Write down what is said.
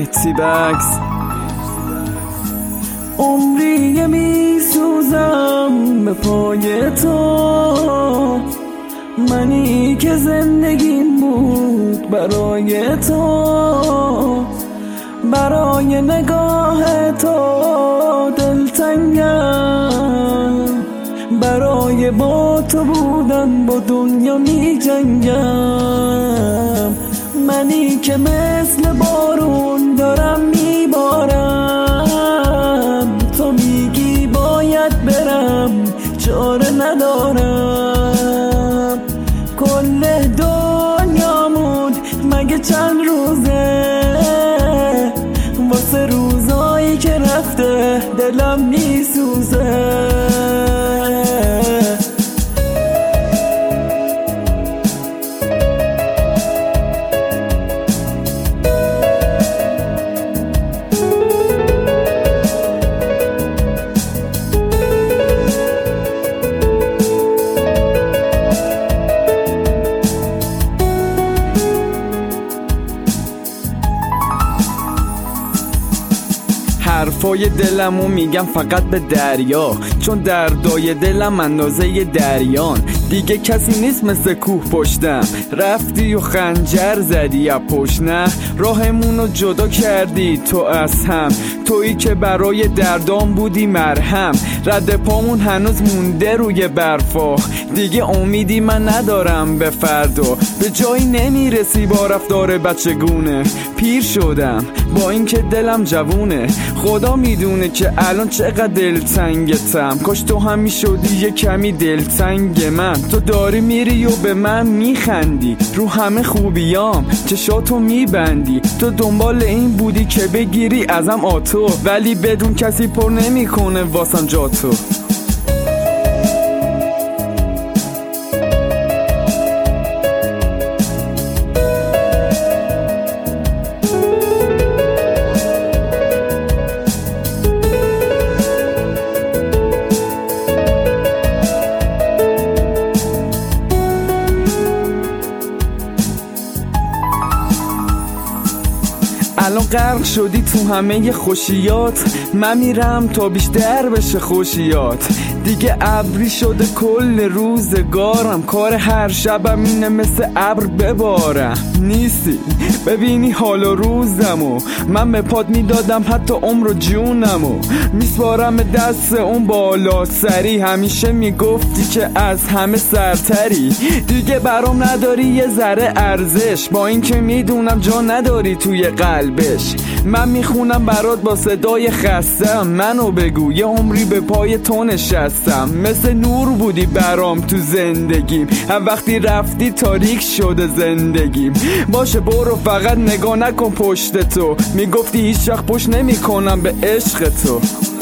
مهدی بکس. عمری می سوزم به پای تو، منی که زندگیم بود برای تو، برای نگاه تو دلتنگم، برای با تو بودن با دنیا می جنگم. منی که مثل بارون دارم میبارم، تو میگی باید برم چاره ندارم. کل دنیامون مگه چند روزه، واسه روزایی که رفته دلم میسوزه. حرفای دلمو میگم فقط به دریا، چون دردای دلم اندازه دریان. دیگه کسی نیست مثل کوه پشتم، رفتی و خنجر زدی از پشت. نه راهمونو جدا کردی تو از هم، تویی که برای دردام بودی مرهم. رد پامون هنوز مونده روی برفا، دیگه امیدی من ندارم به فردا. به جایی نمیرسی با رفتار بچگونه، پیر شدم با اینکه دلم جوونه. خدا میدونه که الان چقدر دلتنگتم، کاش تو هم میشدی یه کمی دلتنگ من. تو داری میری و به من میخندی، رو همه خوبیام چشاتو میبندی. تو دنبال این بودی که بگیری ازم آتو، ولی بدون کسی پر نمیکنه واسم جاتو. الان غرق شدی تو همه خوشیات، من میرم تا بیشتر بشه خوشیات. دیگه ابری شده کل روزگارم، کار هر شبم اینه مثل ابر ببارم. نیستی ببینی حال و روزمو، من به پاد میدادم حتی عمر و جونمو. میسپارم دست اون بالا سری، همیشه میگفتی که از همه سرتری. دیگه برام نداری یه ذره ارزش، با اینکه میدونم جا نداری توی قلبش. من میخونم برات با صدای خستم، منو بگو یه عمری به پای تو نشستم. مثل نور بودی برام تو زندگیم، هم وقتی رفتی تاریک شده زندگیم. باشه برو فقط نگاه نکن پشت تو، میگفتی هیچ وقت پشت نمی کنم به عشق تو.